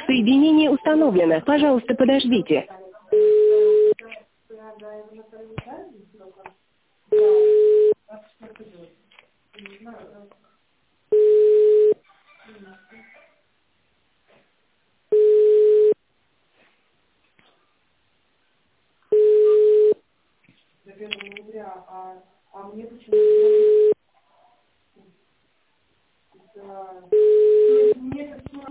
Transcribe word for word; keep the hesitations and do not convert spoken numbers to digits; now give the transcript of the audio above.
Соединение установлено. Пожалуйста, подождите. До первого ноября, а, а мне почему-то... Да. Мне